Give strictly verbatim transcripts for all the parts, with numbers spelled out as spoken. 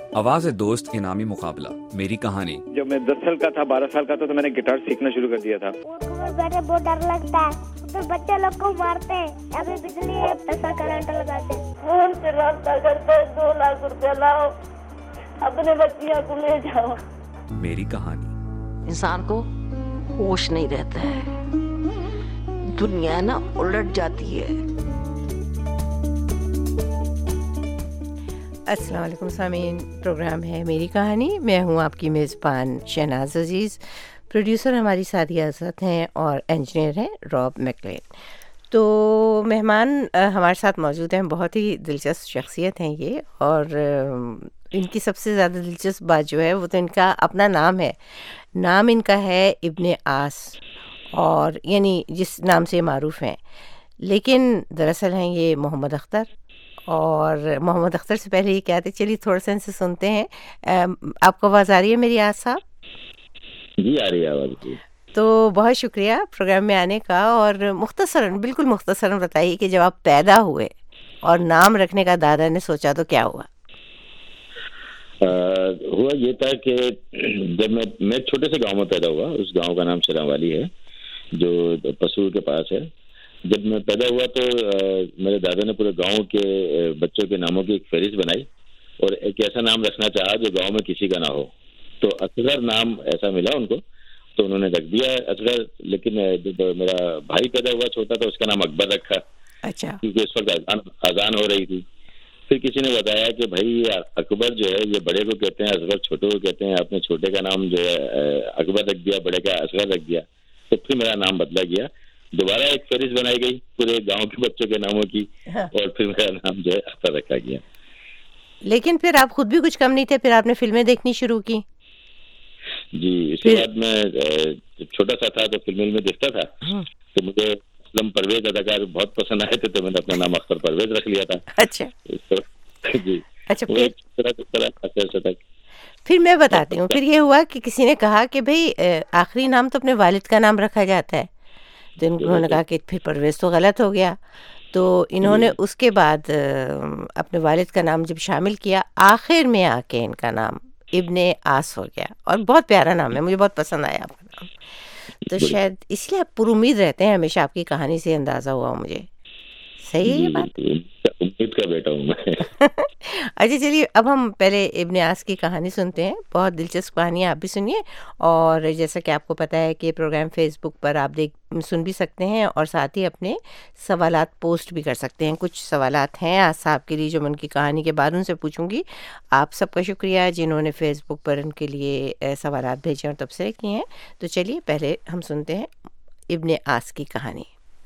आवाज है दोस्त इनामी मुकाबला मेरी कहानी। जब मैं दस साल का था, बारह साल का था, तो मैंने गिटार सीखना शुरू कर दिया था। और बैठे बहुत डर लगता है, तो बच्चे लोग को मारते हैं, अभी बिजली है ऐसा करंट लगाते हैं। फोन से रास्ता करते हैं, दो लाख रुपया लाओ, अपने बच्चियों को ले जाओ। मेरी कहानी। इंसान को होश नहीं रहता है, दुनिया ना उलट जाती है। अस्सलाम वालेकुम सामीन, प्रोग्राम है मेरी कहानी। मैं हूँ आपकी मेज़बान शहनाज अजीज़। प्रोड्यूसर हमारी सादिया आज़ाद हैं और इंजीनियर हैं रॉब मैकलेन। तो मेहमान अ, हमारे साथ मौजूद हैं, बहुत ही दिलचस्प शख्सियत हैं ये। और अ, इनकी सबसे ज़्यादा दिलचस्प बात जो है वो तो इनका अपना नाम है। नाम इनका है इब्ने आस, और यानी जिस नाम से मारूफ़ हैं, लेकिन दरअसल हैं ये मोहम्मद अख्तर। और मोहम्मद अख्तर से पहले ये क्या थे, चलिए थोड़ा सा इनसे सुनते हैं। अम, आपको आवाज़ आ रही है मेरी आज साहब? जी आ रही है आवाज़ जी। तो बहुत शुक्रिया प्रोग्राम में आने का। और मुख्तसरन, बिल्कुल मुख्तसरन बताइए कि जब आप पैदा हुए और नाम रखने का दादा ने सोचा तो क्या हुआ? आ, हुआ ये था कि जब मैं मैं छोटे से गांव में पैदा हुआ, उस गांव का नाम सिरावाली है जो पसूर के पास है। जब मैं पैदा हुआ तो आ, मेरे दादा ने पूरे गांव के आ, बच्चों के नामों की एक फहरिस्त बनाई और एक ऐसा नाम रखना चाहा जो गांव में किसी का ना हो। तो असगर नाम ऐसा मिला उनको, तो उन्होंने रख दिया असगर। लेकिन आ, जब मेरा भाई पैदा हुआ छोटा, तो उसका नाम अकबर रखा, अच्छा। क्योंकि उस वक्त अजान अजान हो रही थी। फिर किसी ने बताया कि भाई ये अकबर जो है ये बड़े को कहते हैं, असगर छोटे को कहते हैं। आपने छोटे का नाम जो है आ, अकबर रख दिया, बड़े का असगर रख दिया। तो फिर मेरा नाम बदला गया, दोबारा एक फहरिस्त बनाई गई पूरे गांव के बच्चों के नामों की, हाँ। और फिर मेरा नाम जो है अख्तर रखा गया। लेकिन फिर आप खुद भी कुछ कम नहीं थे, फिर आपने फिल्में देखनी शुरू की। जी, इसके बाद मैं जब छोटा सा था तो फिल्म में देखता था, हाँ। तो मुझे असलम परवेज अदाकार बहुत पसंद आए थे, तो मैंने अपना नाम अख्तर परवेज रख लिया था। अच्छा तो जी, अच्छा। वो फिर एक तरह तरह खासे अर्से तक। फिर मैं बताती हूँ। फिर ये हुआ कि किसी ने कहा कि भाई अ, आखिरी नाम तो अपने वालिद का नाम रखा जाता है। तो इन्होंने कहा कि फिर परवेज़ तो गलत हो गया। तो इन्होंने उसके बाद अ, अपने वालिद का नाम जब शामिल किया, आखिर में आके इनका नाम इब्ने आस हो गया। और बहुत प्यारा नाम है, मुझे बहुत पसंद आया आपका नाम। तो शायद इसलिए आप पुरुमीद रहते हैं हमेशा, आपकी कहानी से अंदाज़ा हुआ मुझे। सही है ये बात? उम्मीद का बेटा हूँ मैं। अच्छा चलिए, अब हम पहले इब्ने आस की कहानी सुनते हैं। बहुत दिलचस्प कहानी है, आप भी सुनिए। और जैसा कि आपको पता है कि ये प्रोग्राम फेसबुक पर आप देख सुन भी सकते हैं, और साथ ही अपने सवालात पोस्ट भी कर सकते हैं। कुछ सवालात हैं आज साहब के लिए जो मैं उनकी कहानी के बाद उनसे पूछूंगी। आप सबका शुक्रिया जिन्होंने फेसबुक पर उनके लिए अ, सवालात भेजे और तबसरे किए हैं। तो चलिए पहले हम सुनते हैं इब्ने आस की कहानी।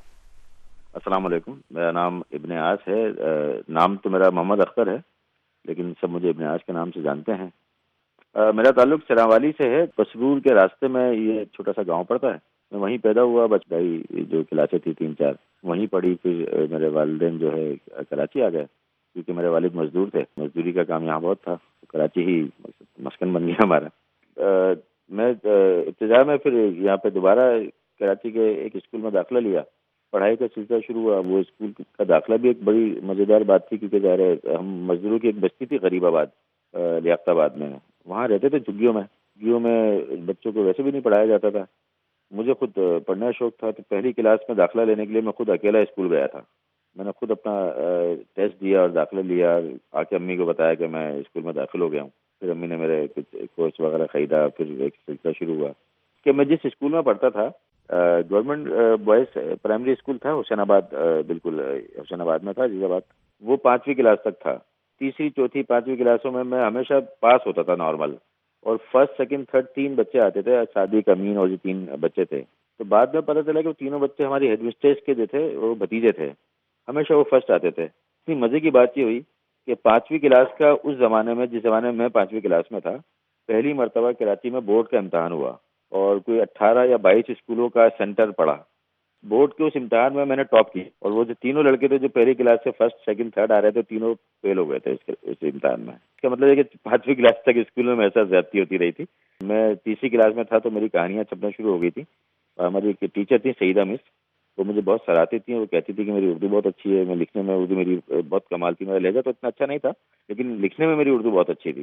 अस्सलाम वालेकुम, मेरा नाम इब्ने आस है। अ, नाम तो मेरा मोहम्मद अख्तर है, लेकिन सब मुझे इब्ने आस के नाम से जानते हैं। अ, मेरा ताल्लुक सिरावाली से है। पसरूर के रास्ते में ये छोटा सा गांव पड़ता है। मैं वहीं पैदा हुआ। बचपन जो क्लासें थी तीन चार वहीं पढ़ी। फिर अ, मेरे वालिदैन जो है कराची आ गए, क्योंकि मेरे वालिद मजदूर थे। मजदूरी का काम यहाँ बहुत था, तो कराची ही मस्कन बन गया हमारा। अ, मैं अ, इब्तिदा में फिर यहाँ पे दोबारा कराची के एक स्कूल में दाखिला लिया। पढ़ाई का सिलसिला शुरू हुआ। वो स्कूल का दाखिला भी एक बड़ी मज़ेदार बात थी, क्योंकि जा रहे हम मजदूरों की एक बस्ती थी गरीबाबाद, अ, लियाकताबाद में। वहाँ रहते थे झुग्गियों में। झुग्गियों में बच्चों को वैसे भी नहीं पढ़ाया जाता था। मुझे खुद अ, पढ़ने का शौक था, तो पहली क्लास में दाखिला लेने के लिए मैं खुद अकेला स्कूल गया था। मैंने खुद अपना अ, टेस्ट दिया और दाखिला लिया। आके अम्मी को बताया कि मैं स्कूल में दाखिल हो गया हूँ। फिर अम्मी ने मेरे कुछ कोच वगैरह ख़रीदा। फिर एक सिलसिला शुरू हुआ कि मैं जिस स्कूल में पढ़ता था, गवर्नमेंट बॉयज़ प्राइमरी स्कूल था, हुसैनाबाद, अ, बिल्कुल अ, हुसैनाबाद में था, जीजाबाद। वो पाँचवीं क्लास तक था। तीसरी चौथी पाँचवीं क्लासों में मैं हमेशा पास होता था नॉर्मल। और फर्स्ट सेकंड थर्ड तीन बच्चे आते थे, सादिक, अमीन और जो तीन बच्चे थे। तो बाद में पता चला कि वो तीनों बच्चे हमारी हेडमिस्ट्रेस के जो थे वो भतीजे थे। हमेशा वो फर्स्ट आते थे। इतनी मज़े की बात ये हुई कि पाँचवीं क्लास का उस ज़माने में, जिस ज़माने में मैं पाँचवीं क्लास में था, पहली मरतबा कराची में बोर्ड का इम्तहान हुआ और कोई अट्ठारह या बाईस स्कूलों का सेंटर पड़ा। बोर्ड के उस इम्तहान में मैंने टॉप की। और वो जो तीनों लड़के थे जो पहली क्लास से फर्स्ट सेकंड थर्ड आ रहे थे, तीनों फेल हो गए थे इस, इस इम्तहान में। इसका मतलब है कि पाँचवीं क्लास तक स्कूल में मेरे साथ ज्यादती होती रही थी। मैं तीसरी क्लास में था तो मेरी कहानियाँ छपना शुरू हो गई थी। और हमारी एक टीचर थी सईदा मिस, वो मुझे बहुत सराहती थी। वो कहती थी कि मेरी उर्दू बहुत अच्छी है, मैं लिखने में उर्दू मेरी बहुत कमाल थी। मेरा लहजा तो इतना अच्छा नहीं था, लेकिन लिखने में मेरी उर्दू बहुत अच्छी थी।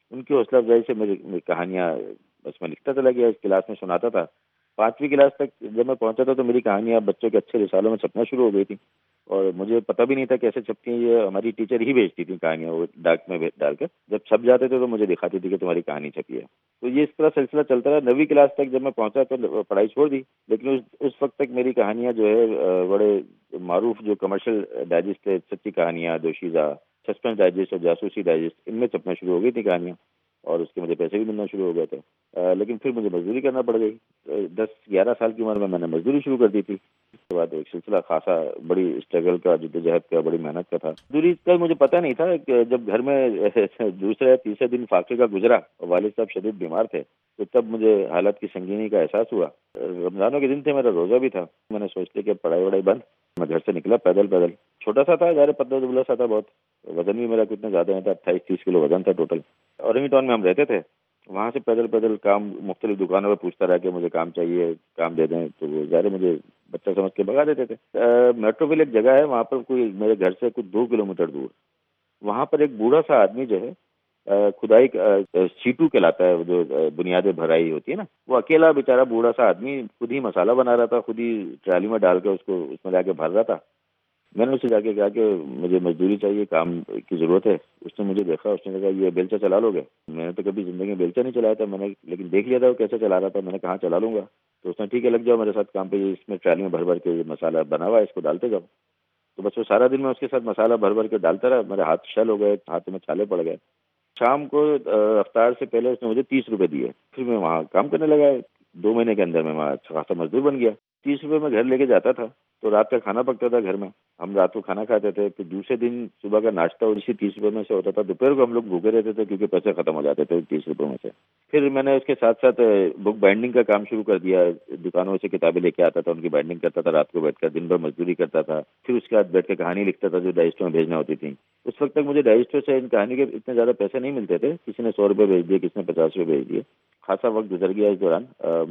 उनकी हौसला अफजाई से मेरी, मेरी कहानियाँ बस मैं लिखता चला गया, इस क्लास में सुनाता था। पाँचवीं क्लास तक जब मैं पहुंचा था तो मेरी कहानियाँ बच्चों के अच्छे रिसालों में छपना शुरू हो गई थी और मुझे पता भी नहीं था कैसे छपती हैं। ये हमारी टीचर ही भेजती थी कहानियाँ, वो डाक में डालकर। जब छप जाते थे तो मुझे दिखाती थी कि तुम्हारी कहानी छपी है। तो ये इस तरह सिलसिला चलता रहा। नवीं क्लास तक जब मैं पहुंचा तो पढ़ाई छोड़ दी, लेकिन उस उस वक्त तक मेरी कहानियाँ जो है बड़े मारूफ जो कमर्शियल डाइजेस्ट थे, सच्ची कहानियाँ, दोशीज़ा, सस्पेंस डाइजेस्ट और जासूसी डाइजेस्ट, इनमें छपना शुरू हो गई थी कहानियाँ और उसके मुझे पैसे भी मिलना शुरू हो गए थे। आ, लेकिन फिर मुझे मजदूरी करना पड़ गई। दस ग्यारह साल की उम्र में मैंने मजदूरी शुरू कर दी थी। उसके बाद एक सिलसिला खासा बड़ी स्ट्रगल का, जद्दोजहद का, बड़ी मेहनत का था। मजदूरी का मुझे पता नहीं था कि जब घर में दूसरे या तीसरे दिन फाके का गुजरा और वालिद साहब शदीद बीमार थे तो तब मुझे हालत की संगीनी का एहसास हुआ। रमजानों के दिन थे, मेरा रोजा भी था। मैंने सोच लिया कि पढ़ाई वढ़ाई बंद। मैं घर से निकला पैदल पैदल। छोटा सा था, ज़ाहिर पतला दुबला सा था बहुत। वजन भी मेरा कितना ज़्यादा नहीं था, अट्ठाईस तीस किलो वजन था टोटल। औरंगी टाउन में हम रहते थे। वहाँ से पैदल पैदल काम मुख्तलिफ दुकानों पर पूछता रहा कि मुझे काम चाहिए, काम दे दें। तो वो ज़ाहिर मुझे बच्चा समझ के भगा देते थे। मेट्रोविल एक जगह है, वहाँ पर कोई मेरे घर से कुछ दो किलोमीटर दूर, वहाँ पर एक बूढ़ा सा आदमी जो है, खुदाई सीटू कहलाता है, जो बुनियादें भराई होती है ना, वो अकेला बेचारा बूढ़ा सा आदमी खुद ही मसाला बना रहा था, खुद ही ट्राली में डाल के उसको उसमें लाके भर रहा था। मैंने उससे जाके कहा कि मुझे मजदूरी चाहिए, काम की ज़रूरत है। उसने मुझे देखा, उसने कहा ये बेलचा चला लोगे? मैंने तो कभी ज़िंदगी में बेलचा नहीं चलाया था मैंने, लेकिन देख लिया था वो कैसे चला रहा था। मैंने कहा चला लूँगा। तो उसने ठीक है, लग जाओ मेरे साथ काम पे, इसमें ट्राली में भर भर के मसाला बना हुआ है, इसको डालते जाओ। तो बस वो सारा दिन मैं उसके साथ मसाला भर भर के डालता रहा। मेरे हाथ शल हो गए, हाथ में छाले पड़ गए। शाम को अफ्तार से पहले उसने मुझे तीस रुपए दिए। फिर मैं वहाँ काम करने लगा। दो महीने के अंदर मैं वहाँ अच्छा खासा मजदूर बन गया। तीस रुपए मैं घर लेके जाता था तो रात का खाना पकता था घर में। हम रात को खाना खाते थे, फिर दूसरे दिन सुबह का नाश्ता और इसी तीस रुपए में से होता था। दोपहर को हम लोग भूखे रहते थे क्योंकि पैसे खत्म हो जाते थे तीस रुपए में से। फिर मैंने उसके साथ साथ बुक बाइंडिंग का काम शुरू कर दिया। दुकानों से किताबें लेके आता था, उनकी बाइंडिंग करता था रात को बैठकर, दिन भर मजदूरी करता था। फिर उसके बाद बैठ के कहानी लिखता था जो डाइजेस्टों में भेजना होती थी। उस वक्त तक मुझे डाइजेस्टों से इन कहानी के इतने ज़्यादा पैसे नहीं मिलते थे। किसी ने सौ रुपये भेज दिए, किसी ने पचास रुपये भेज दिए। खासा वक्त गुजर गया। इस दौरान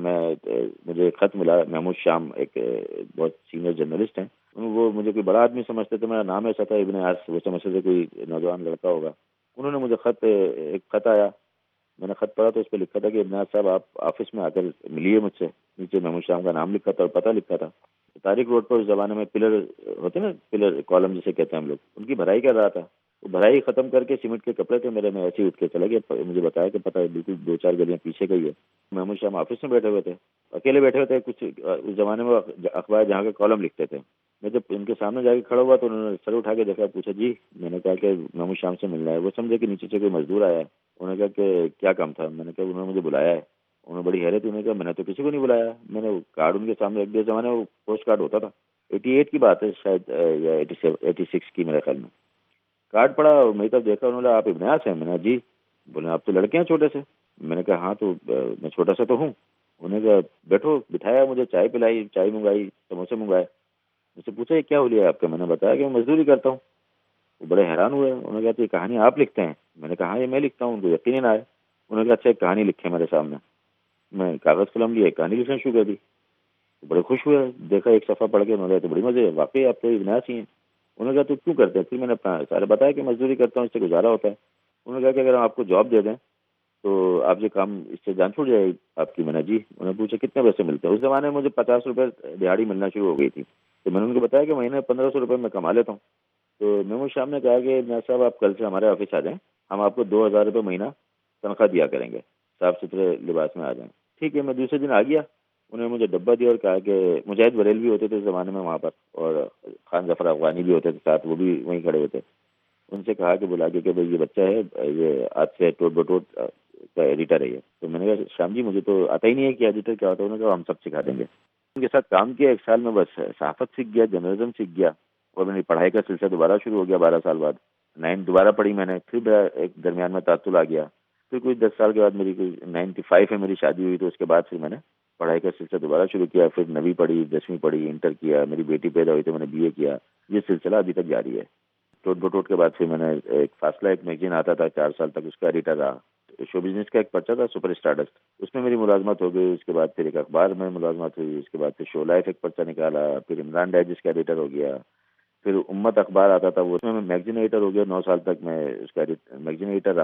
मैं मुझे खत मिला। महमूद शाम एक बहुत सीनियर जर्नलिस्ट हैं, वो मुझे कोई बड़ा आदमी समझते थे। मेरा नाम ऐसा था इब्ने आस, वो समझते थे कोई नौजवान लड़का होगा। उन्होंने मुझे खत, एक खत आया, मैंने खत पढ़ा तो उस पर लिखा था कि इब्ने आस साहब आप ऑफिस में आकर मिलिए मुझसे। नीचे महमूद शाम का नाम लिखा था और पता लिखा था। तारिक रोड पर उस जमाने में पिलर होते ना, पिलर कॉलम जिसे कहते हैं हम लोग, उनकी भराई कर रहा था। वो भराई खत्म करके सीमेंट के कपड़े थे मेरे, मैं ऐसे ही उठ के चला गया। मुझे बताया कि पता है बिल्कुल दो चार गलियां पीछे का ही है। महमूद शाम ऑफिस में बैठे हुए थे, अकेले बैठे हुए थे। कुछ उस जमाने में अखबार जहाँ के कॉलम लिखते थे। मैं जब इनके सामने जाके खड़ा हुआ तो उन्होंने सर उठा के देखा, पूछा जी। मैंने कहा कि महमूद शाम से मिलना है। वो समझे कि नीचे से कोई मजदूर आया है। उन्होंने कहा कि क्या काम था? मैंने कहा उन्होंने मुझे बुलाया है। उन्होंने बड़ी हैरत, उन्होंने कहा मैंने तो किसी को नहीं बुलाया। मैंने कार्ड उनके सामने रख दिया। जमाने में वो पोस्ट कार्ड होता था, एटी एट की बात है शायद, या एटी सेवन एटी सिक्स की मेरे ख्याल में। कार्ड पड़ा, मेरी तरफ देखा, उन्होंने आप इब्ने आस हैं? मैंने जी। बोले आप तो लड़के हैं छोटे से। मैंने कहा हाँ तो मैं छोटा सा तो हूँ। उन्होंने कहा बैठो, बिठाया, मुझे चाय पिलाई, चाय मंगाई, समोसे मंगाए। मुझसे पूछा ये क्या हो लिया आपका? मैंने बताया कि मैं मजदूरी करता हूँ। वो बड़े हैरान हुए। उन्होंने कहा तो ये कहानी आप लिखते हैं? मैंने कहा हाँ ये मैं लिखता हूँ। उनको यकीन ही ना आए। उन्होंने कहा अच्छा एक कहानी लिखे मेरे सामने। मैं कागज़ कलम लिए, कहानी लिखना शुरू कर दी। तो बड़े खुश हुए, देखा एक सफ़ा पढ़ के। उन्होंने तो बड़ी मजे, वाकई आप तो इब्ने आस ही हैं। उन्होंने कहा तो क्यों करते हैं? फिर मैंने अपना सारे बताया कि मजदूरी करता हूँ, इससे गुजारा होता है। उन्होंने कहा कि अगर हम आपको जॉब दे दें तो आप ये काम, इससे जान छूट जाएगी आपकी। मैंने जी। उन्होंने पूछा कितने पैसे मिलते हैं? उस जमाने में मुझे पचास रुपये दिहाड़ी मिलना शुरू हो गई थी। तो मैंने उनको बताया कि महीने पंद्रह सौ रुपये मैं कमा लेता हूँ। तो महमूद शाम ने कहा कि मैं साहब आप कल से हमारे ऑफिस आ जाएँ, हम आपको दो हज़ार रुपये महीना तनख्वाह दिया करेंगे, साफ सुथरे लिबास में आ जाएँ। ठीक है, मैं दूसरे दिन आ गया। उन्होंने मुझे डब्बा दिया और कहा कि मुजाहिद बरेल भी होते थे उस ज़माने में वहाँ पर, और खान जफर अफगानी भी होते थे साथ, वो भी वहीं खड़े हुए थे। उनसे कहा कि बुला के कि भाई ये बच्चा है, ये आज से टोट बटोट का एडिटर है ये। तो मैंने कहा श्याम जी मुझे तो आता ही नहीं है कि एडिटर क्या होता है। उन्होंने कहा हम सब सिखा देंगे। उनके साथ काम किया एक साल में, बस सहाफ़त सीख गया, जर्नलिज्म सीख गया। और मेरी पढ़ाई का सिलसिला दोबारा शुरू हो गया बारह साल बाद। नाइन्थ दोबारा पढ़ी मैंने। फिर एक दरमियान में तातुल आ गया। फिर कुछ दस साल के बाद मेरी कोई नाइन्टी फाइव में मेरी शादी हुई। तो उसके बाद फिर मैंने पढ़ाई का सिलसिला दोबारा शुरू किया। फिर नवीं पढ़ी, दसवीं पढ़ी, इंटर किया। मेरी बेटी पैदा हुई तो मैंने बीए किया। ये सिलसिला अभी तक जारी है। टोट बटोट के बाद फिर मैंने एक फासला, एक मैगजीन आता था, चार साल तक उसका एडिटर रहा। शो बिजनेस का एक पर्चा था सुपर स्टारडस्ट, उसमें मेरी मुलाजमत हो गई। उसके बाद फिर एक अखबार में मुलाजमत हुई। उसके बाद फिर शो लाइफ एक पर्चा निकाला। फिर इमरान डाइजेस्ट का एडिटर हो गया। फिर उम्मत अखबार आता था, वो उसमें मैं मैगजीन एडिटर हो गया। नौ साल तक मैं उसका मैगजीन एडिटर रहा।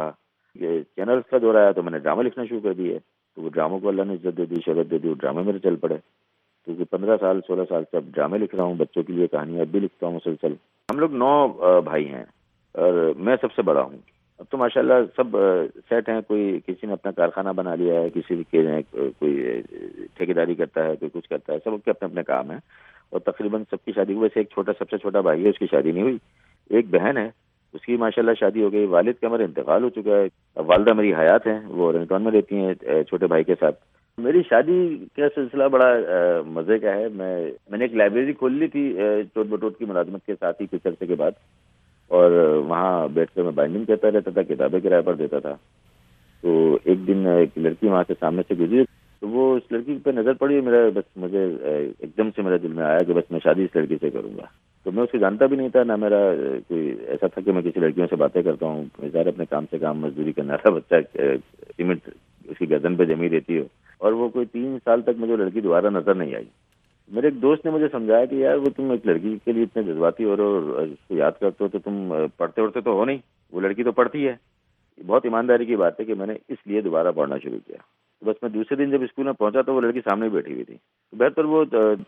चैनल्स का दौर आया तो मैंने ड्रामा लिखना शुरू कर दिए, तो वो ड्रामों को अल्लाह ने इज्जत दे दी, शोहरत दे दी, वो ड्रामे मेरे चल पड़े। क्योंकि पंद्रह साल सोलह साल से अब ड्रामे लिख रहा हूँ, बच्चों के लिए कहानियाँ अब भी लिखता हूँ मुसलसल। हम लोग नौ भाई हैं और मैं सबसे बड़ा हूँ। अब तो माशाल्लाह सब सेट हैं, कोई किसी ने अपना कारखाना बना लिया है, किसी के कोई ठेकेदारी करता है, कोई कुछ करता है, सब के अपने अपने काम है और तकरीबन सबकी शादी हुई। वैसे एक छोटा सबसे छोटा भाई है, उसकी शादी नहीं हुई। एक बहन है, उसकी माशाल्लाह शादी हो गई। वालिद का मेरा इंतकाल हो चुका है। वालदा मेरी हयात हैं, वो रिंगटोन में रहती हैं छोटे भाई के साथ। मेरी शादी का सिलसिला बड़ा आ, मजे का है। मैं मैंने एक लाइब्रेरी खोल ली थी चोट बटोट की मुलाजमत के साथ ही कुछ अरसे के बाद, और वहाँ बैठकर मैं बाइंडिंग करता रहता था, किताबें किराए पर देता था। तो एक दिन एक लड़की वहाँ से सामने से गुजरी, तो वो उस लड़की पे नजर पड़ी, मेरा बस मुझे एकदम से मेरे दिल में आया कि बस मैं शादी इस लड़की से करूंगा। तो मैं उसको जानता भी नहीं था, ना मेरा कोई ऐसा था कि मैं किसी लड़कियों से बातें करता हूँ। ज़ाहिर अपने काम से काम मजदूरी करना था, बच्चा सीमेंट उसकी गर्दन पे जमी रहती हो। और वो कोई तीन साल तक मुझे लड़की दोबारा नजर नहीं आई। मेरे एक दोस्त ने मुझे समझाया कि यार वो तुम एक लड़की के लिए इतने जज्बाती हो रहे हो और उसको याद करते हो, तो तुम पढ़ते उड़ते तो हो नहीं, वो लड़की तो पढ़ती है। बहुत ईमानदारी की बात है कि मैंने इसलिए दोबारा पढ़ना शुरू किया। तो बस मैं दूसरे दिन जब स्कूल में पहुंचा तो वो लड़की सामने बैठी हुई थी। तो बेहतर वो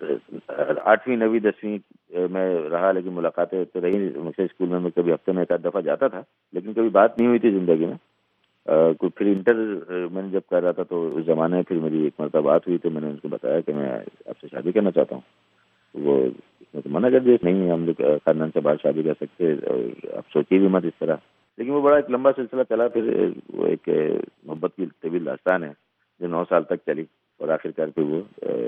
आठवीं नवीं दसवीं में रहा, लेकिन मुलाकातें तो रही मुझसे स्कूल में। मैं कभी हफ्ते में एक आध दफ़ा जाता था, लेकिन कभी बात नहीं हुई थी ज़िंदगी में। कुछ फिर इंटर मैंने जब कर रहा था तो उस ज़माने में फिर मेरी एक मरतबा बात हुई, तो मैंने उनको बताया कि मैं आपसे शादी करना चाहता हूँ। वो उसने तो मना कर दिया, नहीं हम लोग खानदान से बाहर शादी कर सकते, आप सोचिए भी मत इस तरह। लेकिन वो बड़ा एक लंबा सिलसिला चला। फिर वो एक मोहब्बत की तवील दास्तान है जो नौ साल तक चली, और आखिरकार फिर वो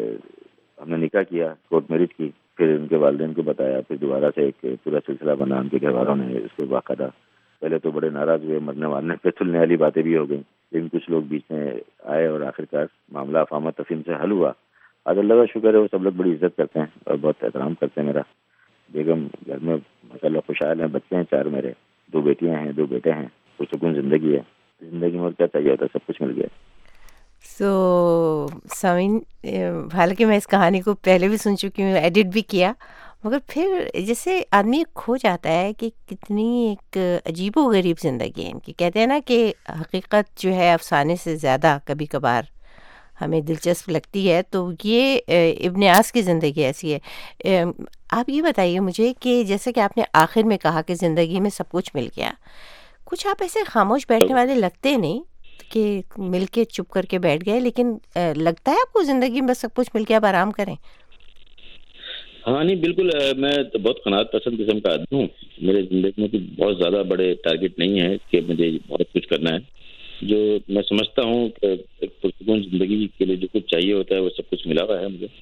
हमने निकाह किया, कोर्ट मैरिज की। फिर उनके वालिदैन को बताया, फिर दोबारा से एक पूरा सिलसिला बना। उनके घर वालों ने इसको बाकायदा, पहले तो बड़े नाराज हुए, मरने वालने पे तुलने वाली बातें भी हो गई, लेकिन कुछ लोग बीच में आए और आखिरकार मामला अफामा तफहीम से हल हुआ। आज अल्लाह का शुक्र है, वो सब लोग बड़ी इज्जत करते हैं और बहुत एहतराम करते हैं। मेरा बेगम घर में माशाल्लाह खुशहाल हैं, बच्चे हैं चार मेरे, दो बेटियां हैं, दो बेटे हैं। पुरसुकून जिंदगी है, जिंदगी में और क्या चाहिए होता है, सब कुछ मिल गया। सो so, सामीन, हालांकि मैं इस कहानी को पहले भी सुन चुकी हूँ, एडिट भी किया, मगर फिर जैसे आदमी खो जाता है कि कितनी एक अजीबो गरीब ज़िंदगी है इनकी। कहते हैं ना कि हकीकत जो है अफसाने से ज़्यादा कभी कभार हमें दिलचस्प लगती है। तो ये इब्ने आस की ज़िंदगी ऐसी है। आप ये बताइए मुझे कि जैसे कि आपने आखिर में कहा कि ज़िंदगी में सब कुछ मिल गया, कुछ आप ऐसे खामोश बैठने वाले लगते नहीं कि मिल के चुप करके बैठ गए, लेकिन लगता है आपको ज़िंदगी में बस सब कुछ मिल के आप आराम करें? हाँ नहीं, बिल्कुल। मैं तो बहुत कनात पसंद किस्म का आदमी हूँ। मेरे ज़िंदगी में तो बहुत ज़्यादा बड़े टारगेट नहीं है कि मुझे बहुत कुछ करना है। जो मैं समझता हूँ कि एक पुरसुकून ज़िंदगी के लिए जो कुछ चाहिए होता है वो सब कुछ मिला हुआ है मुझे।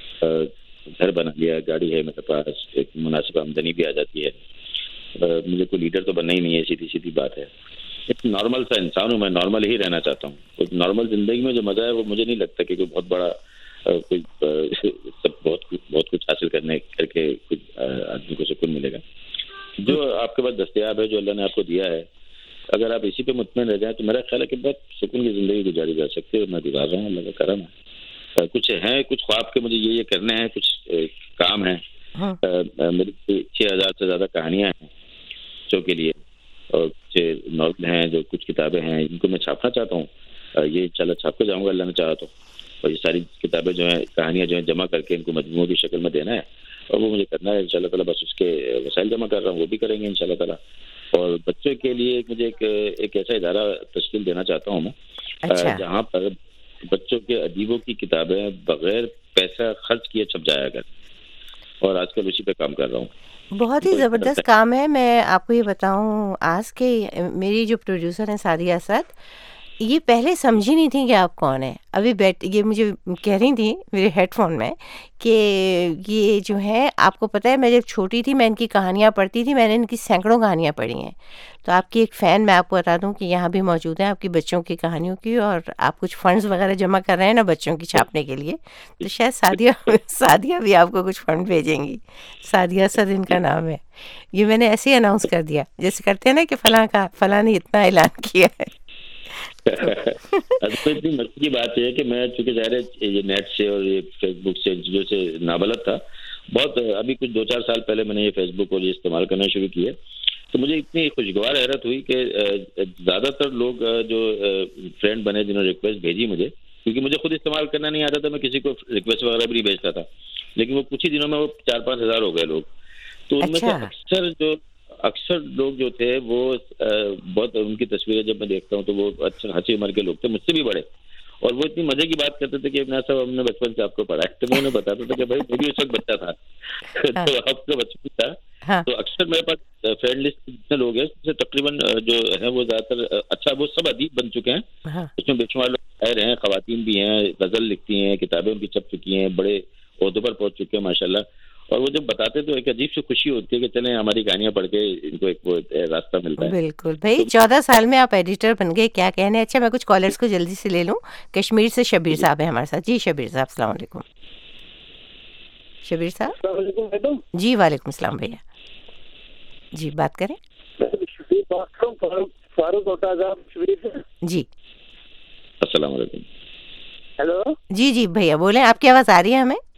घर बना लिया, गाड़ी है मेरे पास, एक मुनासिब आमदनी भी आ जाती है। मुझे कोई लीडर तो बनना ही नहीं है, सीधी सीधी बात है। एक नॉर्मल सा इंसान हूँ, मैं नॉर्मल ही रहना चाहता हूँ। तो नॉर्मल ज़िंदगी में जो मज़ा है वो मुझे नहीं लगता कि कोई बहुत बड़ा कोई सब बहुत कुछ बहुत कुछ हासिल करने करके कुछ आदमी को सुकून मिलेगा। जो आपके पास दस्तयाब है, जो अल्लाह ने आपको दिया है, अगर आप इसी पे मुतमईन रह जाएं तो मेरा ख्याल है कि बहुत सुकून की ज़िंदगी गुजारी जा सकती है। मैं गुजार रहा हूँ, अल्लाह का करम है। कुछ हैं कुछ ख्वाब के, मुझे ये ये करने हैं, कुछ काम है। हाँ। मेरी छः हज़ार से ज़्यादा कहानियाँ हैं बच्चों के लिए, और कुछ नॉवल हैं, जो कुछ किताबें हैं, इनको मैं छापना चाहता हूँ। ये इंशाल्लाह छाप के जाऊँगा अल्लाह ने चाहा तो। और ये सारी किताबें जो हैं, कहानियाँ जो हैं, जमा करके इनको मजमूओं की शक्ल में देना है, और वो मुझे करना है इंशाल्लाह ताला। बस उसके वसाइल जमा कर रहा हूँ, वो भी करेंगे इंशाल्लाह ताला। और बच्चों के लिए मुझे एक एक ऐसा इदारा तश्कील देना चाहता हूँ मैं। अच्छा। जहाँ पर बच्चों के अदीबों की किताबें बगैर पैसा खर्च किए छप जाया कर, और आजकल उसी पे काम कर रहा हूँ। बहुत ही ज़बरदस्त काम है। मैं आपको ये बताऊँ आज के, मेरी जो प्रोड्यूसर हैं सादिया असद, ये पहले समझी नहीं थी कि आप कौन है। अभी बैठ ये मुझे कह रही थी मेरे हेडफोन में कि ये जो है, आपको पता है मैं जब छोटी थी मैं इनकी कहानियाँ पढ़ती थी, मैंने इनकी सैकड़ों कहानियाँ पढ़ी हैं। तो आपकी एक फ़ैन मैं आपको बता दूं कि यहाँ भी मौजूद है आपकी बच्चों की कहानियों की, और आप कुछ फंड्स वगैरह जमा कर रहे हैं ना बच्चों की छापने के लिए, तो शायद सादिया सादिया भी आपको कुछ फंड भेजेंगी। सादिया असद इनका नाम है। ये मैंने ऐसे ही अनाउंस कर दिया, जैसे करते हैं ना कि फ़लाँ का फ़लाँ ने इतना ऐलान किया है। तो इतनी मस्ती की बात है कि मैं चूँकि ज़ाहिर है ये नेट से और ये फेसबुक से जो से नाबलद था बहुत, अभी कुछ दो चार साल पहले मैंने ये फेसबुक और ये इस्तेमाल करना शुरू किया। तो मुझे इतनी खुशगवार हैरत हुई कि ज़्यादातर लोग अ, जो फ्रेंड बने जिन्होंने रिक्वेस्ट भेजी मुझे, क्योंकि मुझे खुद इस्तेमाल करना नहीं आता था, मैं किसी को रिक्वेस्ट वगैरह भी नहीं भेजता था, लेकिन वो कुछ ही दिनों में वो चार पाँच हज़ार हो गए लोग। तो उनमें से अच्छा। अक्सर जो अक्सर लोग जो थे वो अ, बहुत उनकी तस्वीरें जब मैं देखता हूँ तो वो अच्छे अच्छी उम्र के लोग थे, मुझसे भी बड़े, और वो इतनी मजे की बात करते थे कि अविनाश साहब हमने बचपन से आपको पढ़ा है। तो मैं उन्हें बताता था कि भाई मैं भी उस वक्त बच्चा था हाँ। तो आपका बचपन था। हाँ। तो अक्सर मेरे पास फ्रेंड लिस्ट जितने लोग हैं उसमें तकरीबन अ, जो है वो ज्यादातर अ, अच्छा वो सब अदीब बन चुके हैं। हाँ। उसमें बेशुमार लोग शायर हैं, खवातीन भी हैं, गजल लिखती हैं, किताबें उनकी छप चुकी हैं, बड़े ओहदों पर पहुंच चुके हैं माशाल्लाह। और वो जब बताते तो एक अजीब सी खुशी होती है कि चलें हमारी कहानियां पढ़ के इनको एक वो अ, रास्ता मिलता है। बिल्कुल भाई, चौदह साल में आप एडिटर बन गए, क्या कहने। अच्छा, मैं कुछ कॉलर्स को जल्दी से ले लूं। कश्मीर से शबीर साहब है हमारे साथ। जी शबीर साहब, अस्सलाम वालेकुम। शबीर साहब जी, वालेकुम सलाम भैया जी, बात करें जी। अस्सलाम वालेकुम। हेलो जी जी भैया बोलें, आपकी आवाज़ आ रही है हमें।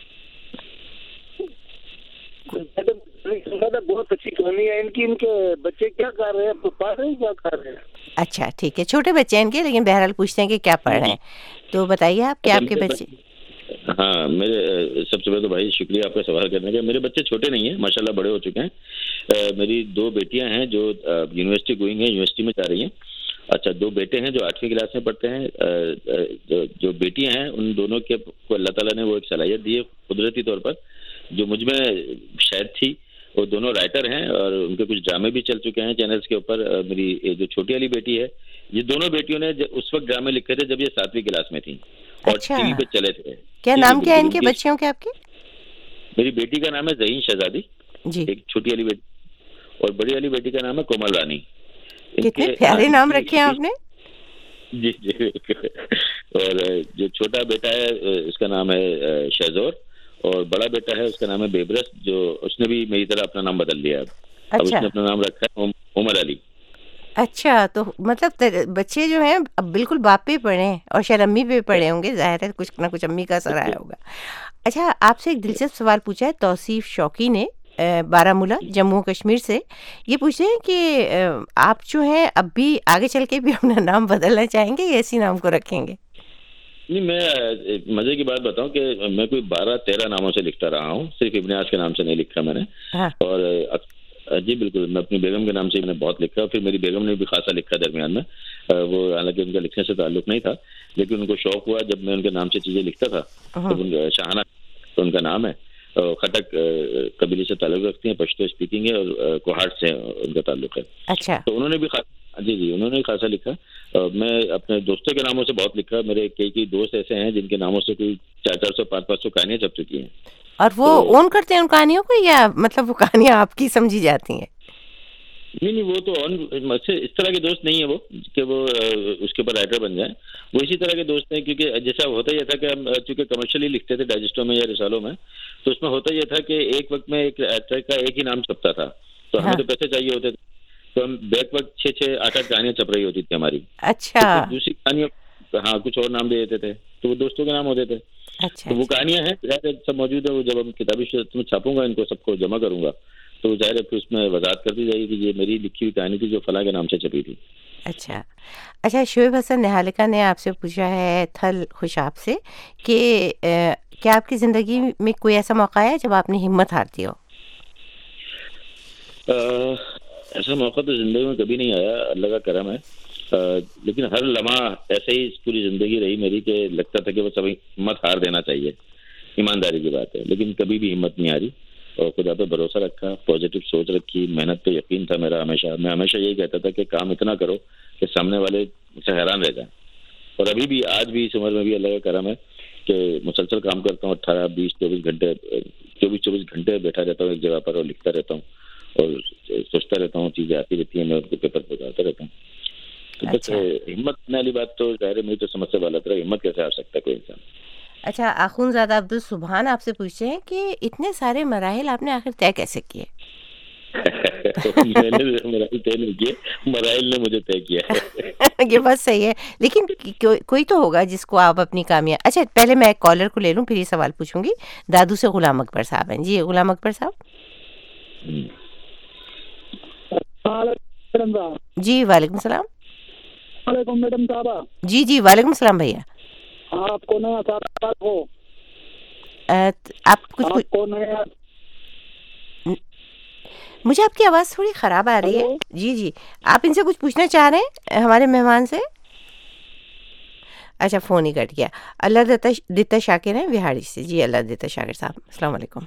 मैडम, बहुत अच्छी कहानी है इनकी। इनके बच्चे क्या कर रहे हैं, पढ़ रहे हैं, क्या कर रहे हैं? अच्छा ठीक है, छोटे बच्चे हैं इनके, लेकिन बहरहाल पूछते हैं कि क्या पढ़ रहे हैं, तो बताइए आप क्या अच्छा, आपके मेरे बच्चे। हाँ, मेरे अ, सबसे पहले तो भाई शुक्रिया आपका सवाल करने का। मेरे बच्चे छोटे नहीं हैं, माशाल्लाह बड़े हो चुके हैं। अ, मेरी दो बेटियां हैं जो अ, यूनिवर्सिटी गोइंग है, यूनिवर्सिटी में जा रही हैं। अच्छा, दो बेटे हैं जो आठवीं क्लास में पढ़ते हैं। अ, अ, जो, जो बेटियां हैं उन दोनों के को अल्लाह ताला ने वो एक सलाहियत दी है कुदरती तौर पर, जो मुझ में शायद थी। वो दोनों राइटर हैं और उनके कुछ ड्रामे भी चल चुके हैं चैनल्स के ऊपर। अ, मेरी ये जो छोटी वाली बेटी है, ये दोनों बेटियों ने ज- उस वक्त ड्रामे लिखे थे जब ये सातवीं क्लास में थी और अच्छा। टीवी पे चले थे। क्या जी, नाम क्या है बिल्कुल, इनके इनकी- बच्चियों के आपके। मेरी बेटी का नाम है जहीन शहजादी, जी, एक छोटी वाली बेटी, और बड़ी वाली बेटी का नाम है कोमल रानी। कितने इनके- प्यारे हाँ, नाम इनकी- रखे हैं आपने। जी जी और जो छोटा बेटा है उसका नाम है अ, शहजोर, और बड़ा बेटा है उसका नाम है बेबरस, जो उसने भी मेरी तरह अपना नाम बदल लिया है। अब अच्छा। उसने अपना नाम रखा है उम- उमर अली। अच्छा, तो मतलब तेरे बच्चे जो हैं अब बिल्कुल बाप पे पड़े हैं और शायद अम्मी पे पड़े होंगे, जाहिर है कुछ ना कुछ अम्मी का असर आया होगा। अच्छा, आपसे एक दिलचस्प सवाल पूछा है तौसीफ शौकी ने, अ, बारामूला जम्मू कश्मीर से। ये पूछते हैं कि अ, आप जो हैं अब भी आगे चल के भी अपना नाम बदलना चाहेंगे या इसी नाम को रखेंगे। नहीं, मैं अ, मजे की बात बताऊं कि मैं कोई बारह तेरह नामों से लिखता रहा हूँ, सिर्फ इब्ने के नाम से नहीं लिखा मैंने। हाँ। और अ, अ, जी बिल्कुल, मैं अपनी बेगम के नाम से मैंने बहुत लिखा, फिर मेरी बेगम ने भी खासा लिखा दरमियान में। अ, वो हालांकि उनका लिखने से ताल्लुक नहीं था, लेकिन उनको शौक हुआ जब मैं उनके नाम से चीजें लिखता था। तो उन- शाहाना तो उनका नाम है, और खटक अ, कबीले से ताल्लुक रखती हैं, पश्तो स्पीकिंग है, और अ, कोहाट से उनका ताल्लुक है। अच्छा। तो उन्होंने भी खा- जी जी उन्होंने भी खासा लिखा। अ, मैं अपने दोस्तों के नामों से बहुत लिखा। मेरे कई कई दोस्त ऐसे हैं जिनके नामों से कोई चार चार सौ पाँच पाँच सौ कहानियां छप चुकी हैं। और वो तो- ओन करते हैं उन कहानियों को, या मतलब वो कहानियां आपकी समझी जाती हैं। नहीं नहीं, वो तो ऑन मुझसे इस तरह के दोस्त नहीं है वो कि वो अ, उसके ऊपर राइटर बन जाए। वो इसी तरह के दोस्त हैं, क्योंकि जैसा होता ये था कि हम अ, चूंकि कमर्शियली लिखते थे डाइजेस्टों में या रिसालों में, तो उसमें होता ये था कि एक वक्त में एक राइटर का एक ही नाम छपता था, तो हमें हाँ। तो पैसे चाहिए होते थे, तो हम बैक वक्त छः छः आठ आठ कहानियां छप रही होती थी हमारी। तो अच्छा फिर दूसरी कहानियों, हाँ, कुछ और नाम दे देते थे, तो वो दोस्तों के नाम होते थे। अच्छा। तो वो कहानियां हैं, जाहिर है सब मौजूद है। वो जब हम किताबी शूरत में छापूंगा, इनको सबको जमा करूंगा, तो जाहिर है फिर उसमें वजाहत कर दी जाएगी कि ये मेरी लिखी हुई कहानी थी जो फला के नाम से छपी थी। अच्छा। अच्छा, शोएब हसन निहालिका ने आपसे पूछा है थल खुशाब से कि अ, क्या आपकी ज़िंदगी में कोई ऐसा मौका है जब आपने हिम्मत हार दी हो। अ, ऐसा मौका तो जिंदगी में कभी नहीं आया, अल्लाह का करम है। अ, लेकिन हर लम्हा ऐसे ही पूरी जिंदगी रही मेरी कि लगता था कि बस अभी हिम्मत हार देना चाहिए, ईमानदारी की बात है, लेकिन कभी भी हिम्मत नहीं हारी और खुदा पे भरोसा रखा, पॉजिटिव सोच रखी, मेहनत पे यकीन था मेरा हमेशा। मैं हमेशा यही कहता था कि काम इतना करो कि सामने वाले मुझसे हैरान रह जाए। और अभी भी, आज भी इस उम्र में भी अल्लाह का करम है कि मुसलसल काम करता हूँ, अट्ठारह बीस चौबीस घंटे चौबीस चौबीस घंटे बैठा रहता हूँ एक जगह पर और लिखता रहता हूँ और सोचता रहता हूँ, चीज़ें आती रहती हैं, मैं उनको पेपर पर उतारता रहता हूँ। तो बस अच्छा। हिम्मत करने वाली बात तो जाहिर है मेरी तो समझ से गलत रहा, हिम्मत कैसे हार सकता है कोई इंसान। अच्छा, आखुनज़ादा अब्दुल सुभान आपसे पूछते हैं कि इतने सारे मराहिल आपने आखिर तय कैसे किए। मैंने मराइल तय नहीं किए, मराइल ने मुझे तय किया है। ये बात सही है, लेकिन कि- को, कोई तो होगा जिसको आप अपनी कामयाब। अच्छा, पहले मैं एक कॉलर को ले लूं, फिर ये सवाल पूछूंगी। दादू से गुलाम अकबर साहब हैं। जी गुलाम अकबर साहब। मैडम साहब। जी वालेकुम सलाम। वालेकुम मैडम साहबा। जी जी वालेकुम सलाम भैया। आपको नया साल हो। अ, त- आप कुछ कुछ आपको नया मुझे आपकी आवाज़ थोड़ी ख़राब आ रही है। हेलो। जी जी, आप इनसे कुछ पूछना चाह रहे हैं हमारे मेहमान से? अच्छा, फ़ोन ही कट गया। अल्लाह दत्ता दित्ता शाकिर हैं बिहाड़ी से। जी अल्लाह दित्ता शाकिर साहब, अस्सलाम वालेकुम।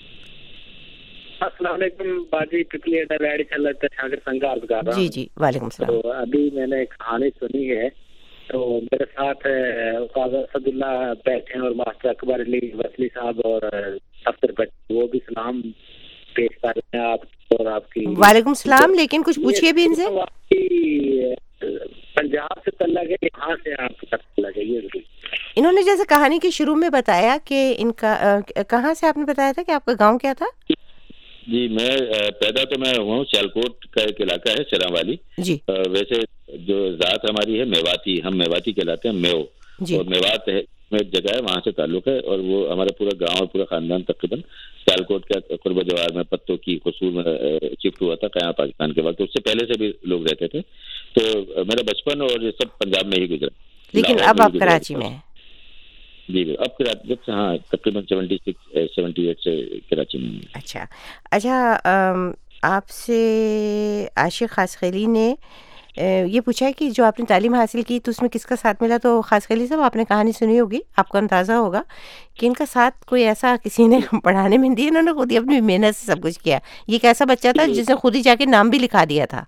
अस्सलाम वालेकुम बाजी पिपली अड्डा चल रहा शागिर संघ अर्ज कर रहा जी हूँ। जी वालेकुम तो सलाम। अभी मैंने एक कहानी सुनी है। तो मेरे साथ अ, उस्ताद असदुल्ला बैठे हैं और मास्टर अकबर अली वसली साहब और अफ्सर बच्चे, वो भी सलाम पेश कर रहे हैं आप और आपकी। वालेकुम सलाम, लेकिन कुछ पूछिए भी इनसे। ये आपकी, अ, पंजाब से तल्लक है, यहाँ से आपकी तल्लक है, ये जरूर। इन्होंने जैसे कहानी के शुरू में बताया कि इनका अ, कहाँ से आपने बताया था कि आपका गांव क्या था? जी, मैं अ, पैदा तो मैं हुआ हूँ सियालकोट का एक इलाका है सिरावाली। जी अ, वैसे जो जात हमारी है मेवाती, हम मेवाती कहलाते हैं, मेव। जी और मेवात है में एक जगह है, वहाँ से ताल्लुक है। और वो हमारा पूरा गांव और पूरा खानदान तकरीबन सियालकोट का कुर्ब जवार में पत्तों की कसूर में शिफ्ट हुआ था कया पाकिस्तान के वक्त। उससे पहले से भी लोग रहते थे। तो अ, मेरा बचपन और ये सब पंजाब में ही गुजरा, लेकिन लाहौर अब में भी आप गुजरा। कराची में हैं। जी जी, अब कराची जब से, हाँ, तकरीबन सेवेंटी सिक्स सेवेंटी एट से कराची में हूँ। अच्छा अच्छा, अम, आपसे आशिक खासखैली ने अ, ये पूछा है कि जो आपने तालीम हासिल की तो उसमें किसका साथ मिला। तो खासखैली साहब, आपने कहानी सुनी होगी, आपको अंदाज़ा होगा कि इनका साथ कोई ऐसा किसी ने पढ़ाने में नहीं दिया, इन्होंने खुद ही अपनी मेहनत से सब कुछ किया। ये एक ऐसा बच्चा था जिसने खुद ही जाके नाम भी लिखा दिया था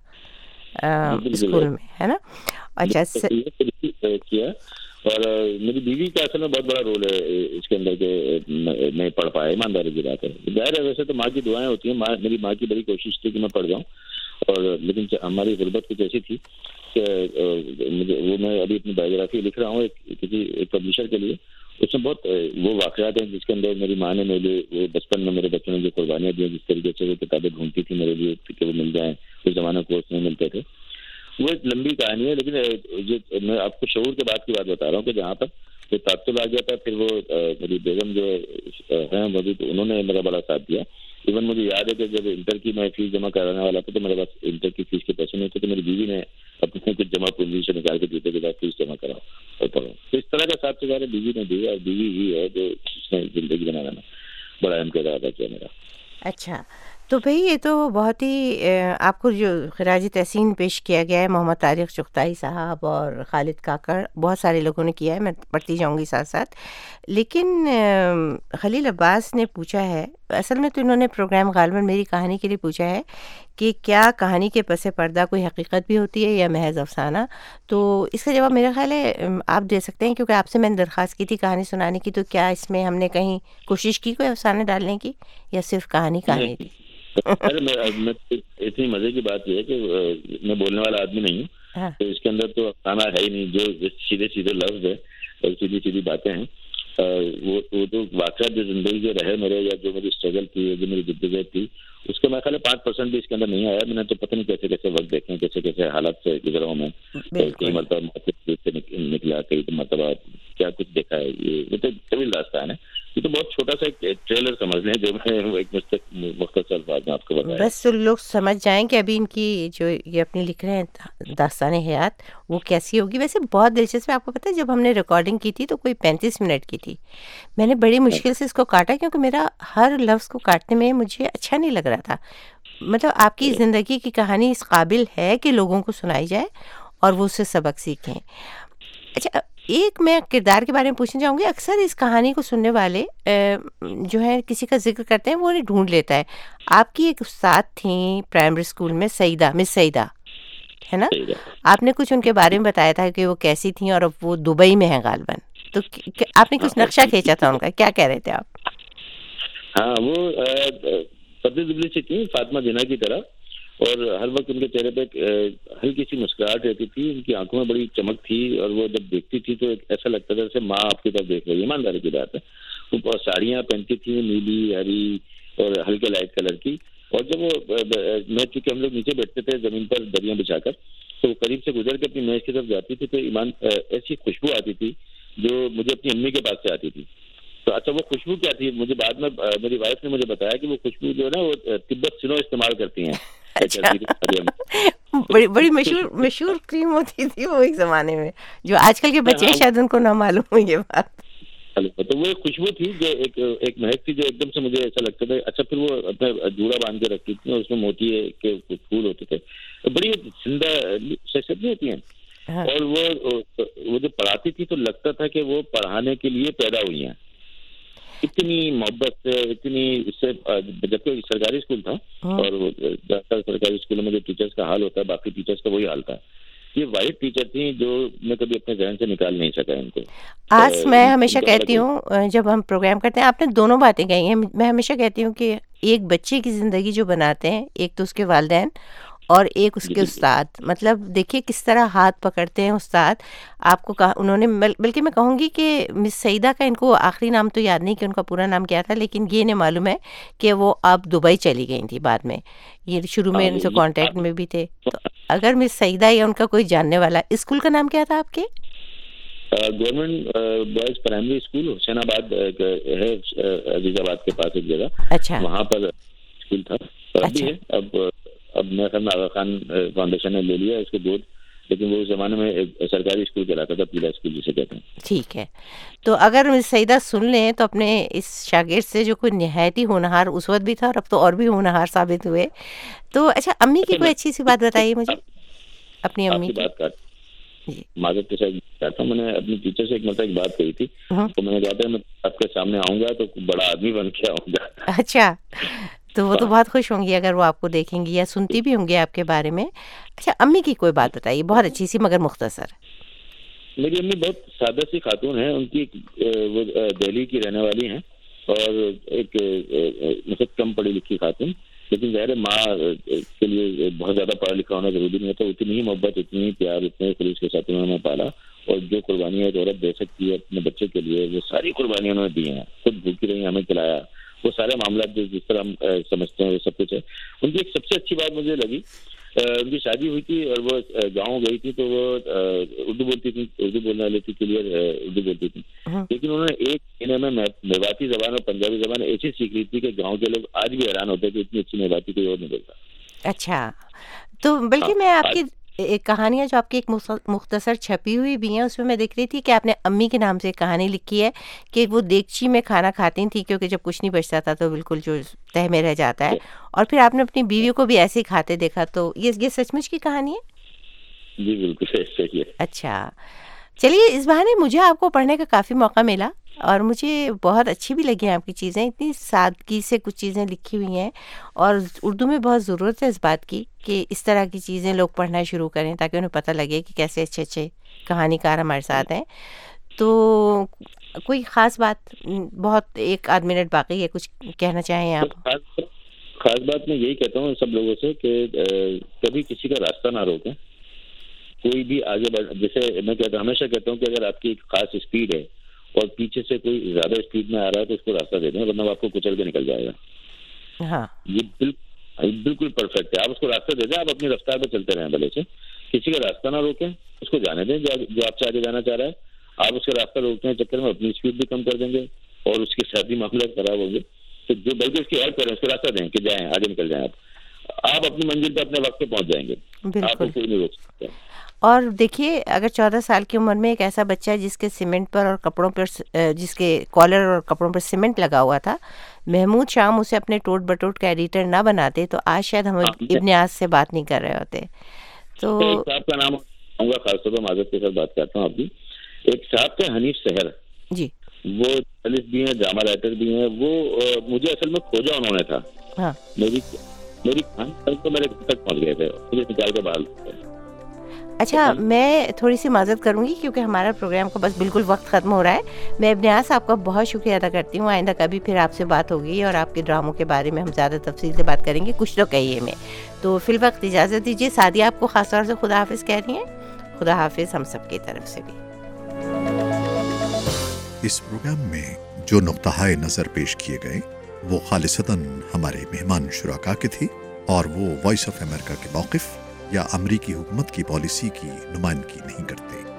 जी, अ, बिल्कुल स्कूल में, है ना? अच्छा बिल्कुल स- सही है, बिल्कुल, अ, किया। और अ, मेरी बीवी का असल में बहुत बड़ा रोल है अ, इसके अंदर के अ, मैं मैं पढ़ पाया, ईमानदारी की बात है। जाहिर है, वैसे तो माँ की दुआएं होती हैं। माँ, मेरी माँ की बड़ी कोशिश थी कि मैं पढ़ जाऊँ। और लेकिन च- हमारी गुर्बत कुछ ऐसी थी कि अ, मुझे वो, मैं अभी अपनी बायोग्राफी लिख रहा हूँ एक किसी एक पब्लिशर के लिए। उसमें बहुत अ, वो वाकयात हैं जिसके अंदर मेरी माँ ने मेरे लिए, वो बचपन में मेरे बच्चों ने जो कुर्बानियाँ दी, जिस तरीके से वो किताबें ढूंढती थी मेरे लिए कि वो मिल जाएं। उस जमाने कोर्स नहीं मिलते थे। वो एक लंबी कहानी है। लेकिन अ, जो मैं आपको शऊर के बाद की बात बता रहा हूँ कि जहाँ पर जो तात्तुल आ गया था, फिर वो अ, मेरी बेगम जो अ, हैं मौजूद, उन्होंने मेरा बड़ा साथ दिया। इवन मुझे याद है कि जब इंटर की मैं फीस जमा कराने वाला था तो मेरे पास इंटर की फीस के पैसे नहीं थे, तो मेरी बीवी ने अपने कुछ जमा पूंजी से निकाल के जीते के बाद फीस जमा कराओ और पढ़ो। तो इस तरह का साथ गुजारा बीवी ने दी, और बीवी ही है जो उसने जिंदगी बनाने में बड़ा अहम किरदार अदा किया मेरा। अच्छा, तो भई ये तो बहुत ही अ, आपको जो खिराज तहसीन पेश किया गया है मोहम्मद तारिक चुगताई साहब और खालिद काकड़, बहुत सारे लोगों ने किया है, मैं पढ़ती जाऊंगी साथ साथ। लेकिन अ, खलील अब्बास ने पूछा है, असल में तो इन्होंने प्रोग्राम गालिबन मेरी कहानी के लिए पूछा है कि क्या कहानी के पसे पर्दा कोई हकीकत भी होती है या महज अफसाना। तो इसका जवाब मेरा ख्याल है अम, आप दे सकते हैं, क्योंकि आपसे मैंने दरख्वास्त की थी कहानी सुनाने की। तो क्या इसमें हमने कहीं कोशिश की कोई अफसाने डालने की, या सिर्फ कहानी कहानी थी? अरे मैं, मैं इतनी मजे की बात यह है कि अ, मैं बोलने वाला आदमी नहीं हूँ। हाँ तो इसके अंदर तो खाना है ही नहीं। जो सीधे सीधे लफ्ज है और सीधी सीधी बातें हैं, अ, वो वो तो वाकई जो जिंदगी के रहे मेरे, या जो मेरी स्ट्रगल थी, जो मेरी जिद्दजहद थी, उसका मैं ख्याल पाँच परसेंट भी इसके अंदर नहीं आया। मैंने तो पता नहीं कैसे कैसे वक्त देखे हैं, कैसे कैसे हालात से गुजरा हूँ मैं। कई बिल्कुल मरतबा से निक- निकला, कई मरतबा क्या कुछ देखा है। ये ये तो तवील दास्तान है। ये तो बहुत छोटा सा एक ट्रेलर समझ लें जो मैं वो एक मुख्तसर अल्फाज में आपको बताया। बस तो लोग समझ जाएं कि अभी इनकी जो ये अपनी लिख रहे हैं दास्तान हयात, वो कैसी होगी। वैसे बहुत दिलचस्प है। आपको पता है, जब हमने रिकॉर्डिंग की थी तो कोई पैंतीस मिनट की थी। मैंने बड़ी मुश्किल से इसको काटा, क्योंकि मेरा हर लफ्ज़ को काटने में मुझे अच्छा नहीं लग रहा था। मतलब आपकी ज़िंदगी की कहानी इस काबिल है कि लोगों को सुनाई जाए और वो उससे सबक सीखें। अच्छा, एक मैं किरदार के बारे में पूछना चाहूँगी। अक्सर इस कहानी को सुनने वाले अ, जो है किसी का जिक्र करते हैं, वो उन्हें ढूंढ लेता है। आपकी एक उस्ताद थी प्राइमरी स्कूल में, सईदा, मिस सईदा, है ना? आपने कुछ उनके बारे में बताया था कि वो कैसी थी, और अब वो दुबई में है गालिबन। तो क- क- आपने कुछ नक्शा खींचा था उनका, क्या कह रहे थे आप? हाँ, वो पतली दुबली सी थी, फातिमा जिन्ना की तरह। और हर वक्त उनके चेहरे पे एक, अ, हल्की सी मुस्कुराहट रहती थी। उनकी आंखों में बड़ी चमक थी, और वो जब देखती थी तो एक ऐसा लगता था जैसे माँ आपकी तरफ देख रही है। ईमानदारी की बात है। वो बहुत साड़ियाँ पहनती थी, नीली, हरी और हल्के लाइट कलर की। और जब वो अ, ब- मैं, चूंकि हम लोग नीचे बैठते थे जमीन पर दरिया बिछाकर, तो वो करीब से गुजर के अपनी मेज की तरफ जाती थी, तो ईमान अ, ऐसी खुशबू आती थी जो मुझे अपनी अम्मी के पास से आती थी। तो अच्छा, वो खुशबू क्या थी, मुझे बाद में अ, मेरी वाइफ ने मुझे बताया कि वो खुशबू जो है ना, वो अ, तिब्बत सिनो इस्तेमाल करती हैं। अच्छा। बड़ी बड़ी मशहूर मशहूर क्रीम होती थी वो एक जमाने में, जो आजकल के बच्चे हैं शायद उनको ना मालूम हो ये बात। तो वो खुशबू थी जो एक एक महक थी जो एकदम से मुझे ऐसा लगता था। अच्छा, फिर वो अपना जूड़ा बांध के रखती थी और उसमें मोती के कुछ फूल होते थे, बड़ी जिंदा शख्सियत होती हैं। हाँ। और वो वो जो पढ़ाती थी तो लगता था कि वो पढ़ाने के लिए पैदा हुई हैं, इतनी मोहब्बत से, इतनी इससे। जबकि सरकारी स्कूल था और ज्यादातर सरकारी स्कूलों में जो टीचर्स का हाल होता है बाकी टीचर्स का वही हाल था। ये वाइट टीचर थी जो मैं कभी अपने जहन से निकाल नहीं सका इनको। आज मैं हमेशा कहती हूँ जब हम प्रोग्राम करते हैं, आपने दोनों बातें कही हैं, मैं हमेशा कहती हूँ कि एक बच्चे की ज़िंदगी जो बनाते हैं, एक तो उसके वालिदैन और एक उसके उस्ताद। मतलब देखिए किस तरह हाथ पकड़ते हैं उस्ताद। आपको कहा उन्होंने, बल्कि मैं कहूँगी कि मिस सईदा का, इनको आखिरी नाम तो याद नहीं कि उनका पूरा नाम क्या था, लेकिन ये नहीं मालूम है कि वो अब दुबई चली गई थी बाद में। ये शुरू में उनसे कांटेक्ट में भी थे। तो अगर मिस सईदा या उनका कोई जानने वाला, स्कूल का नाम क्या था आपके? Government boys primary school Husainabad है, अजीजाबाद के पास एक जगह। अच्छा, वहाँ पर स्कूल था, अब भी है। अब अब मेरे ख्याल में आगा खान फाउंडेशन ने ले लिया इसको गोद, लेकिन वो उस जमाने में एक सरकारी स्कूल चलाता था, पीला स्कूल जिसे कहते हैं। ठीक है, तो अगर मिस सईदा सुन लें तो अपने इस शागिर्द से जो कोई निहायती होनहार उस वक्त भी था और अब तो और भी होनहार साबित हुए। तो अच्छा, अम्मी की कोई अच्छी सी बात बताइए मुझे, अपनी अम्मी की। बात कर माजत के साथ करता हूँ। मैंने अपनी टीचर से एक मतलब एक बात कही थी, तो मैंने कहा था मैं आपके सामने आऊंगा तो बड़ा आदमी बन के आऊंगा। अच्छा, तो वो तो बहुत खुश होंगी अगर वो आपको देखेंगी या सुनती भी होंगी आपके बारे में। अच्छा, अम्मी की कोई बात बताइए, बहुत अच्छी सी मगर मुख्तसर। मेरी अम्मी बहुत सादा सी खातून है। उनकी वो दिल्ली की रहने वाली हैं और एक मतलब कम पढ़ी लिखी खातून, लेकिन ज़ाहिर है माँ के लिए बहुत ज़्यादा पढ़ा लिखा होना जरूरी नहीं है। तो उतनी ही मोहब्बत, उतनी ही प्यार, उतने खुलूस के साथ उन्होंने पाला। और जो कुर्बानियाँ एक औरत दे सकती है अपने बच्चे के लिए, वो सारी कुर्बानियाँ उन्होंने दी हैं। खुद भूखी रही, हमें खिलाया, वो सारे मामला जो जिस तरह हम समझते हैं वो सब कुछ है। उनकी एक सबसे अच्छी बात मुझे लगी, उनकी शादी हुई थी और वो गांव गई थी, तो वो उर्दू बोलती थी, उर्दू बोलने वाली थी, क्लियर उर्दू बोलती थी। लेकिन उन्होंने एक महीने में मेवाती जबान और पंजाबी जबान ऐसी सीख ली थी कि गाँव के लोग आज भी हैरान होते थे, इतनी अच्छी मेवाती कोई और नहीं बोलता। अच्छा, तो बल्कि मैं आपकी एक कहानियाँ जो आपकी एक मुख्तसर छपी हुई भी हैं, उसमें मैं देख रही थी कि आपने अम्मी के नाम से एक कहानी लिखी है कि वो देगची में खाना खाती थी, क्योंकि जब कुछ नहीं बचता था तो बिल्कुल जो तह में रह जाता है, और फिर आपने अपनी बीवी को भी ऐसे ही खाते देखा। तो ये ये सचमुच की कहानी है? जी बिल्कुल सही है। अच्छा, चलिए, इस बहाने मुझे आपको पढ़ने का काफ़ी मौका मिला और मुझे बहुत अच्छी भी लगी आपकी चीज़ें। इतनी सादगी से कुछ चीज़ें लिखी हुई हैं और उर्दू में बहुत ज़रूरत है इस बात की कि इस तरह की चीज़ें लोग पढ़ना शुरू करें, ताकि उन्हें पता लगे कि कैसे अच्छे अच्छे कहानीकार हमारे साथ हैं। तो कोई ख़ास बात, बहुत एक आध मिनट बाकी है, कुछ कहना चाहें आप? खास बात मैं यही कहता हूँ सब लोगों से कि कभी किसी का रास्ता ना रोकें, कोई भी आगे बढ़। जैसे मैं कहता हमेशा कहता हूँ कि अगर आपकी एक खास स्पीड है और पीछे से कोई ज्यादा स्पीड में आ रहा है तो उसको रास्ता दे दें, वरना वो आपको कुचल के निकल जाएगा। हाँ, ये बिल्कुल बिल्कुल परफेक्ट है। आप उसको रास्ता दे दें, आप अपनी रफ्तार पे चलते रहें, भले से किसी का रास्ता ना रोकें, उसको जाने दें जो जो आपसे आगे जाना चाह रहा है। आप उसका रास्ता रोकने के चक्कर में अपनी स्पीड भी कम कर देंगे और उसके साथ ही मामला खराब होंगे। तो जो बल्कि उसकी हेल्प करें, उसको रास्ता दें कि जाएं, आगे निकल जाएं। आप आप अपनी मंजिल पे अपने वक्त पे पहुंच जाएंगे, आपको कोई नहीं रोक सकता। और देखिए, अगर चौदह साल की उम्र में एक ऐसा बच्चा है जिसके सीमेंट पर और कपड़ों पर, जिसके कॉलर और कपड़ों पर सीमेंट लगा हुआ था, महमूद शाम उसे अपने टोट बटोट का एडिटर ना बनाते तो आज शायद हम इब्ने आज से बात नहीं कर रहे होते। तो आपका नाम आऊंगा, खासतौर पर माजत के साथ बात करता हूँ आपकी। एक साहब थे हनीफ सहर जी, वो जर्नलिस्ट भी हैं, ड्रामा राइटर भी हैं। वो मुझे असल में खोजा उन्होंने था। हाँ, मेरी मेरी खान तो मेरे घर तक पहुँच गए थे, मुझे निकाल के बाहर। अच्छा, मैं थोड़ी सी माजत करूंगी क्योंकि हमारा प्रोग्राम का बस बिल्कुल वक्त ख़त्म हो रहा है। मैं इब्ने आज आपका बहुत शुक्रिया अदा करती हूँ। आइंदा कभी फिर आपसे बात होगी और आपके ड्रामों के बारे में हम ज़्यादा तफसील से बात करेंगे, कुछ तो कहिए में। तो फिल वक्त इजाज़त दीजिए। सादिया आपको ख़ास तौर से खुदा हाफिज़ कह रही हैं। खुदा हाफिज़ हम सब की तरफ से भी। इस प्रोग्राम में जो नुक्ता नज़र पेश किए गए वो खालिसतन हमारे मेहमान शुराका के थे और वो वॉइस ऑफ अमेरिका के मौक़िफ़ या अमरीकी हुकूमत की पॉलिसी की नुमाइंदगी नहीं करते।